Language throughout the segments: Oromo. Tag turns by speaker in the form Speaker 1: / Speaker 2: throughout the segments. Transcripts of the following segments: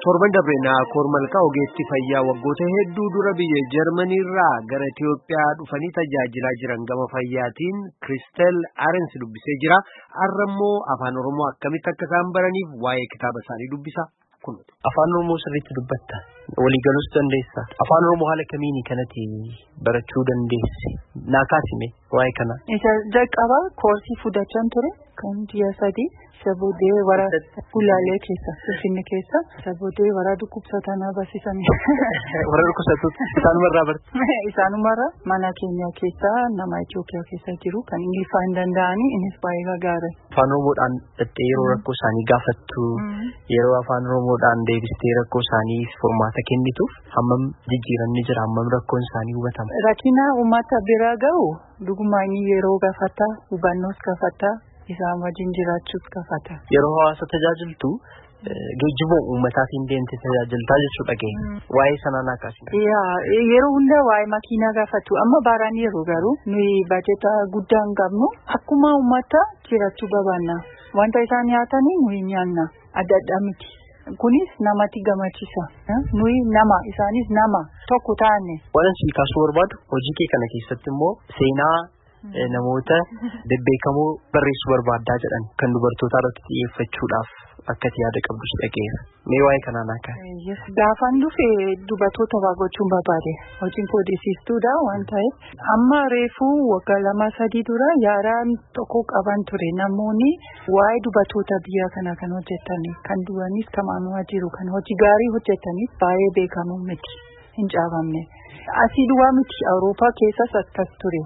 Speaker 1: torban dabreenaa kormalkaa ogeessi fayyaa waggoota hedduu dura biyya Jarmaniirraa gara Itiyoophiyaa dhufanii tajaajilaa jiran gama fayyaatiin Kiristel Arens dubbisee jira. Har'ammoo afaan Oromoo akkamitti akka isaan baraniif waa'ee kitaaba isaanii dubbisa.
Speaker 2: Afaan Oromoo sirriitti dubbatta. Walii galuus dandeessa. Afaan Oromoo haala kamiini kanatti barachuu dandeesse? Naakaasime waa'ee kana.
Speaker 3: Isa jalqaba koorsii fudhachaan ture kan ji'a 3 saboodee wara Gulaalee keessa Finfinnee keessa saboodee wara dhukkubsataan barsiisan.
Speaker 2: Wara dhukkubsattoota isaanumarraa barate.
Speaker 3: Isaanumarraa mana keenya keessa nama Itoophiyaa keessa jiru kan Ingiliffaa hin danda'anii innis baay'ee gaarii.
Speaker 2: Afaan Oromoodhaan yeroo rakkoo isaanii gaafattu yeroo afaan Oromoodhaan deebistee rakkoo isaanii furmaata kennituuf hammam jijjiiramni jira hammam rakkoon isaanii hubatama.
Speaker 3: Rakkina uummata bira ga'u dhugumaan yeroo gaafata hubannoos gaafata isaan wajjin jiraachuuf gaafata.
Speaker 2: Yeroo hawaasa tajaajiltu geejjiba uummataatiin deemtee tajaajiltaa jechuudha ga'e. Waa'ee sanaa naakaasina.
Speaker 3: Yeroo hunda waa'ee makiinaa gaafatu amma baaraan yeroo garuu nuyi baajeta guddaa hin qabnu akkuma uummata jiraachuu barbaanna. Wanta isaan nyaatanii nuyi nyaanna adda addaa miti. Kunis namatti gammachiisa. Nuyi nama isaanis nama tokko taane.
Speaker 2: Waan isin kaasuu barbaadu hojii kee kana keessatti immoo seenaa namoota bebbeekamoo barreessuu barbaaddaa jedhan kan dubartootaa irratti xiyyeeffachuudhaaf akka yaada qabdus dhaga'eera. Mee waa'ee kanaa naaka.
Speaker 3: Gaafan dhufe dubartoota waa gochuun barbaade. Hojiin koodisiistuudha waan ta'eef amma reefuu waggaa 2-3 dura yaadaan tokko qaban ture namoonni waa'ee dubartoota biyya kana kan hojjetanii kan du'anis kamaanuma jiru kan hojii gaarii hojjetanii baay'ee beekamu miti hin caafamne. Asii duwwaa miti Awurooppaa keessas akkas ture.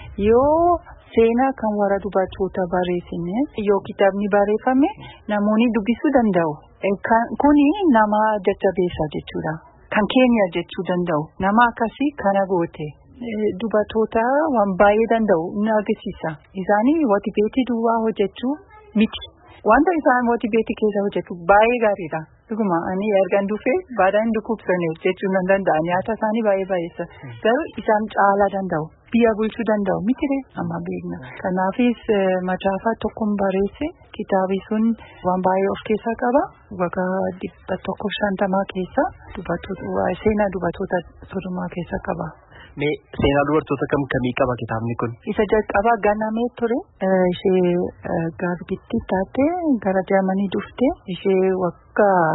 Speaker 3: Yoo seenaa kan warra dubartoota barreessine yoo kitaabni barreeffame namoonni dubbisuu danda'u. Kuni nama jajjabeessa jechuudha. Kan keenya jechuu danda'u. Nama akkasii kana goote. Dubartoota waan baay'ee danda'u ni agarsiisa. Isaanii watibeetii duwwaa hojjechuu miti. Wanta isaan watibeetii keessa hojjetu baay'ee gaariidha. Dhuguma ani ergaan dhufee baadaan dhukkubsanii jechuu nan danda'a. Nyaata isaanii baay'ee baay'eessa. Garuu isaan caalaa danda'u. Biyya bulchuu danda'u mitire amma beekna. Kanaafis macaafa tokkoon barreesse kitaabi sun waan baay'ee of keessaa qaba. Waggaa 150 keessa seenaa dubartoota 30 keessa qaba.
Speaker 2: Mee seenaa dubartoota kamii qaba kitaabni kun?
Speaker 3: Isa jalqaba ganamee ture. Ishee garbitti taate gara Jarmanii dhufte. Ishee waggaa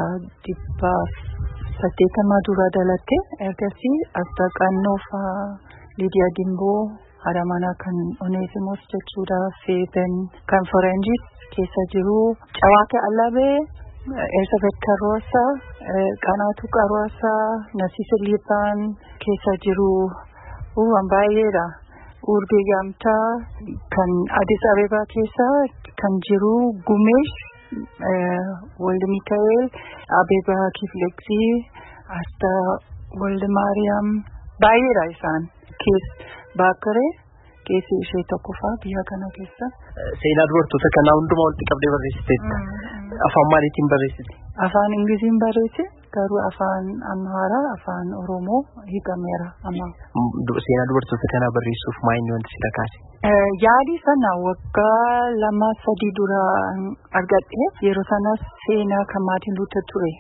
Speaker 3: 80 dura dhalatte. Ergasii Astaqannoo fa'aa Lidiyaa Dimboo haadha manaa kan Oneesimoos jechuudha. Feeben kan Faranjis keessa jiru. Cawaaqee Allabee Elizabeth Karosa Qanaatu Karosa Nasiisa Liibaan keessa jiru. Waan baay'eedha. Urbii Gamtaa kan Addis Ababaa keessa kan jiru Gumeesh Walde Mikaa'el Abebaa Kifleksii Astaa Walde Maariyaam baay'eedha isaan. Kees Baakkaree keessi ishee tokkoffaa biyya kana keessa.
Speaker 2: Seenaa dubartoota kanaa hundumaa walitti qabdee barreessiteetta. Afaan maaliitiin barreessite?
Speaker 3: Afaan Ingiliziin barreesse garuu afaan Amaaraa afaan Oromoo hiikameera amma.
Speaker 2: Seenaa dubartoota kanaa barreessuuf maayinni wanti si kakaase?
Speaker 3: Yaadii sana waggaa 2-3 dura argadhe yeroo sanas seenaa kan Maartin Luuter ture.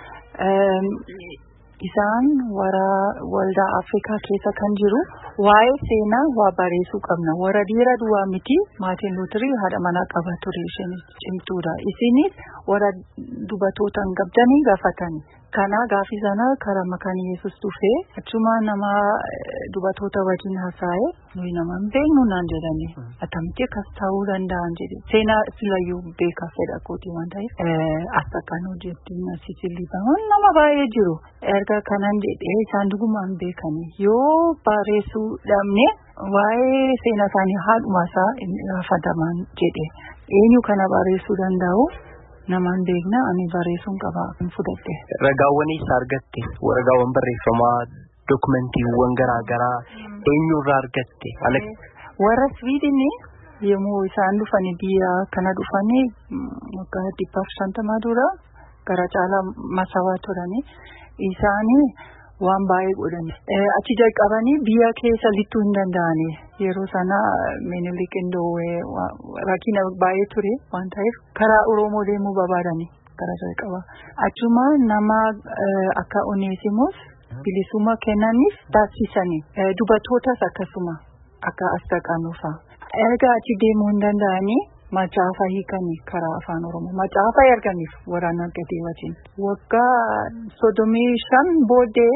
Speaker 3: Isaan warra waldaa Afrikaa keessa kan jiru waa'ee seenaa waa barreessuu qabna. Warra dhiira duwwaa miti Maartin Luuter haadha manaa qaba ture isheen cimtuudha. Isinis warra dubartoota hin qabdanii gaafatani. Kana gaafii sana karaa makaan Yesuus dhufee achuma nama dubartoota wajjin haasa'ee nuyi nama hin beeknu naan jedhani. Attamitti akkas ta'uu danda'an jedhe. Seenaa silayyuu beekaa fedha kooti waan ta'eef Astaqannoo jettiin Nasiisa Liibaan nama baay'ee jiru. Erga kanan jedhee isaan dhugumaan beekani. Yoo barreessuu dhabne waa'ee seenaa isaanii haadhuma isaa gaafataman jedhe. Eenyu kana barreessuu danda'u? Namaan beekna ani barreessuun qaba fudhatte.
Speaker 2: Ragaawwanis argatte ragaawwan barreeffamaa dookumentiiwwan garaagaraa eenyurraa argatte?
Speaker 3: Warra Swiidinii yommuu isaan dhufanii biyya kana dhufanii waggaa 150 dura gara caalaa masawaa turanii isaanii waan baay'ee godhani. Achi jalqabanii biyya keessa lixuu hin danda'ani. Yeroo sana Minilik Indoowee rakkina baay'ee ture waan ta'eef karaa Oromoo deemuu barbaadani. karaa jalqaba. Achuma nama akka Oneesimus bilisummaa kennaniif taasisanii dubartootas akkasuma akka Astaqaanuu fa'a. Erga achi deemuu hin danda'anii macaafa hiikanii karaa afaan Oromoo. Macaafa erganiif waraana gadii wajjin. Waggaa 35 booddee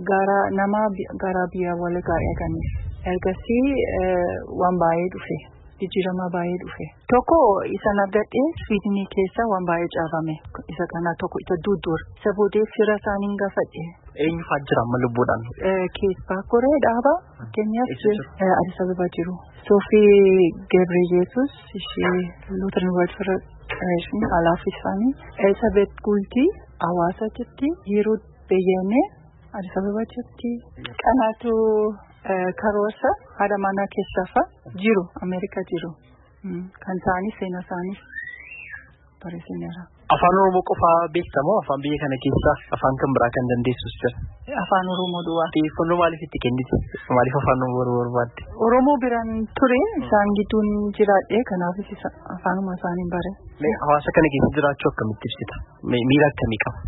Speaker 3: gara biyya walgaa erganiif. Ergasii waan baay'ee dhufe. Jijjiirama baay'ee dhufe. Tokko isaan argadhee Swiidinii keessa waan baay'ee caafame. Isa kana tokko isa Duudur. Isa boodee fira isaanii gaafadhe.
Speaker 2: Eenyu fa'aa jira amma lubbuudhaan?
Speaker 3: Keessaa koree dhaaba. Keenyaaf Addis Ababa jiru. Soofii Gebreyesus ishee Lutheran World Federation alaaf isaanii. Elizabeth Gultii Hawaasa jirti. Hiruut Beyyene Addis Ababa jirti. Qanaatu Karoorsa haadha manaa keessafa jiru Ameerikaa jiru. Kan isaanii seenaa isaanii barreessineera.
Speaker 2: Afaan Oromoo qofaa beektamoo afaan biyya kana keessa afaan kan biraa kan dandeessus jira?
Speaker 3: Afaan Oromoo duwwaa.
Speaker 2: Xiyyeeffannoo maaliif itti kennite? Maaliif afaan Oromoo barbaadde?
Speaker 3: Oromoo biraan ture isaan gidduun jiraadhe kanaafis afaanuma isaanii bare.
Speaker 2: Hawaasa kana keessa jiraachuu akkamitti ibsita? Miira akkamii qaba?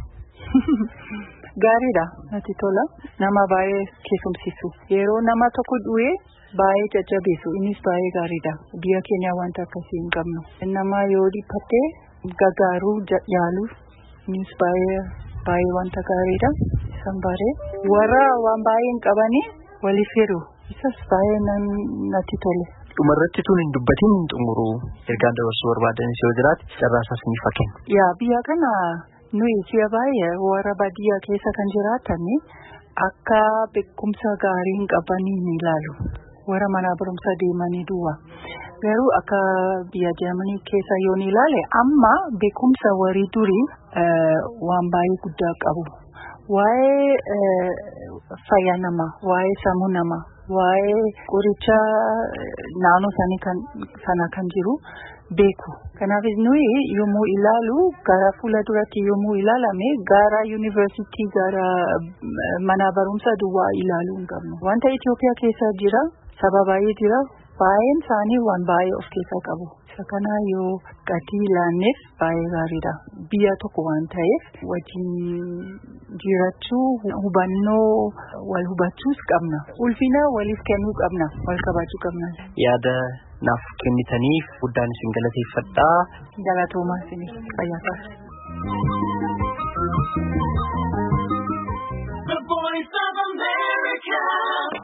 Speaker 3: Gaariidha natti tola. Nama baay'ee keessumsiisu. Yeroo nama tokko du'ee baay'ee jajjabeessu. Innis baay'ee gaariidha. Biyya keenya wanta akkasii hin qabnu. Nama yoo dhiphatee gargaaruu yaalu. Innis baay'ee wanta gaariidha. Isaan baree. Warra waan baay'ee hin qabanii waliif hiru. Isas baay'ee natti tole.
Speaker 2: Dhumarratti tun hin dubbatiin hin xumuru. Ergaan dabarsuu barbaadanis yoo jiraate carraasaas ni fakkeenya.
Speaker 3: Yaa biyya kana. Nuyi si'a baay'ee warra baadiyyaa keessa kan jiraatanii akka beekumsa gaarii hin qabanii ni ilaalu. Warra mana barumsaa deemanii duwwaa. Garuu akka biyya Jarmanii keessa yoo ni ilaale amma beekumsa warri durii waan baay'ee guddaa qabu. Waa'ee fayyaa namaa, waa'ee sammuu namaa, waa'ee qoricha naannoo sana kan jiru beeku. Kanaafis nuyi yommuu ilaalu gara fuula duratti yommuu ilaalame gara yuunivarsiitii gara mana barumsaa duwwaa ilaaluu hin qabnu. Wanta Itoophiyaa keessa jira saba baay'ee jira baay'een isaanii waan baay'ee of keessaa qabu. Isa kana yoo gadi ilaanneef baay'ee gaariidha. Biyya tokko waan ta'eef wajjin jiraachuu hubannoo wal hubachuus qabna. Ulfina waliif kennuu qabna. Wal kabajuu qabna.
Speaker 2: Yaada naaf kennitaniif guddaan isin galateeffadha.
Speaker 3: Galatoomaa isinis fayyaa ta'a.
Speaker 4: The Voice of America.